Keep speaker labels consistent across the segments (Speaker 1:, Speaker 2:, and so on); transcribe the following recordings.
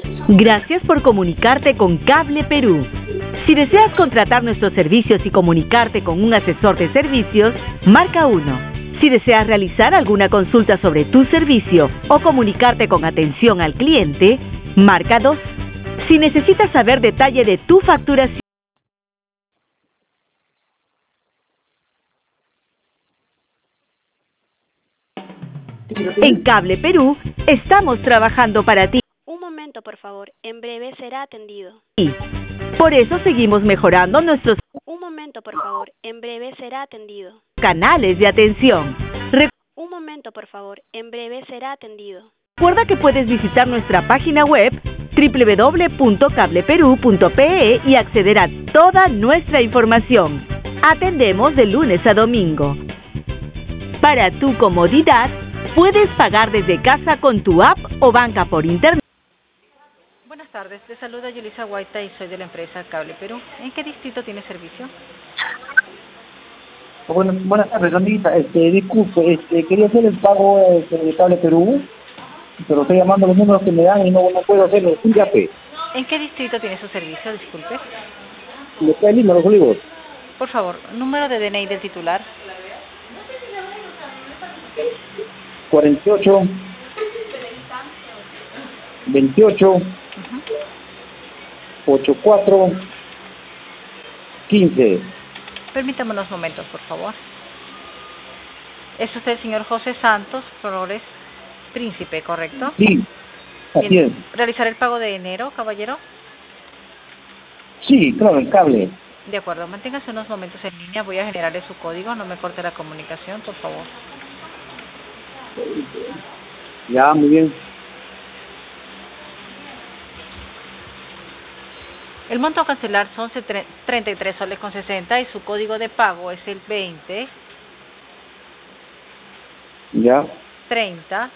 Speaker 1: Gracias por comunicarte con Cable Perú. Si deseas contratar nuestros servicios y comunicarte con un asesor de servicios, marca 1. Si deseas realizar alguna consulta sobre tu servicio o comunicarte con atención al cliente, marca 2. Si necesitas saber detalle de tu facturación, en Cable Perú estamos trabajando para ti.
Speaker 2: Un momento, por favor. En breve será atendido.
Speaker 1: Por eso seguimos mejorando nuestros
Speaker 2: Un momento, por favor. En breve será atendido.
Speaker 1: canales de atención.
Speaker 2: Un momento, por favor. En breve será atendido.
Speaker 1: Recuerda que puedes visitar nuestra página web www.cableperú.pe y acceder a toda nuestra información. Atendemos de lunes a domingo. Para tu comodidad, puedes pagar desde casa con tu app o banca por internet.
Speaker 3: Buenas tardes, te saluda Yulisa Guaita y soy de la empresa Cable Perú. ¿En qué distrito tiene servicio?
Speaker 4: Buenas tardes, amiguita. Disculpe, quería hacer el pago de Cable Perú, pero estoy llamando a los números que me dan y no puedo hacerlo. Un yape.
Speaker 3: ¿En qué distrito tiene su servicio? Disculpe.
Speaker 4: ¿Le está en Lima, Los Olivos?
Speaker 3: Por favor, número de DNI del titular.
Speaker 4: 48 28 84 15.
Speaker 3: Permítame unos momentos, por favor. Es usted el señor José Santos Flores Príncipe, ¿correcto?
Speaker 4: Sí, así es.
Speaker 3: ¿Realizar el pago de enero, caballero?
Speaker 4: Sí, claro, el cable.
Speaker 3: De acuerdo, manténgase unos momentos en línea. Voy a generarle su código. No me corte la comunicación, por favor.
Speaker 4: Ya, muy bien.
Speaker 3: El monto a cancelar son 33 soles con 60 y su código de pago es el 20
Speaker 4: Ya,
Speaker 3: 30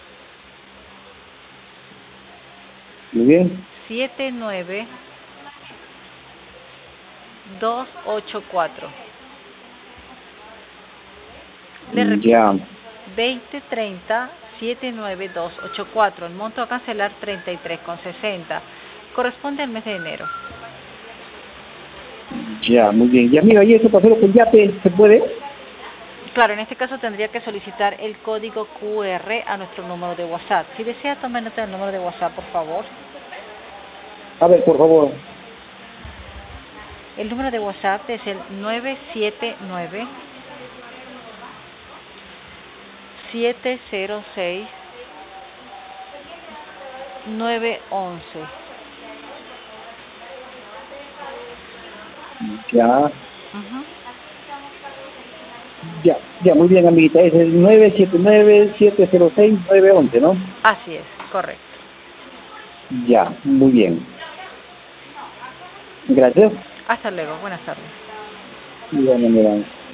Speaker 4: muy bien.
Speaker 3: 79 284. Le repito,
Speaker 4: Ya,
Speaker 3: 20 30 79 284. El monto a cancelar 33,60. Corresponde al mes de enero.
Speaker 4: ya, muy bien. Y amiga, ¿y eso para hacerlo con yape se puede?
Speaker 3: Claro, en este caso tendría que solicitar el código QR a nuestro número de WhatsApp. Si desea, tome nota del número de WhatsApp, por favor.
Speaker 4: A ver, por favor.
Speaker 3: El número de WhatsApp es el 979 706 911.
Speaker 4: Ya. Ya, muy bien, amiguita. Es el 979-706-911, ¿no?
Speaker 3: Así es, correcto.
Speaker 4: Ya, muy bien. Gracias.
Speaker 3: Hasta luego, buenas tardes.
Speaker 4: Bien, amiga.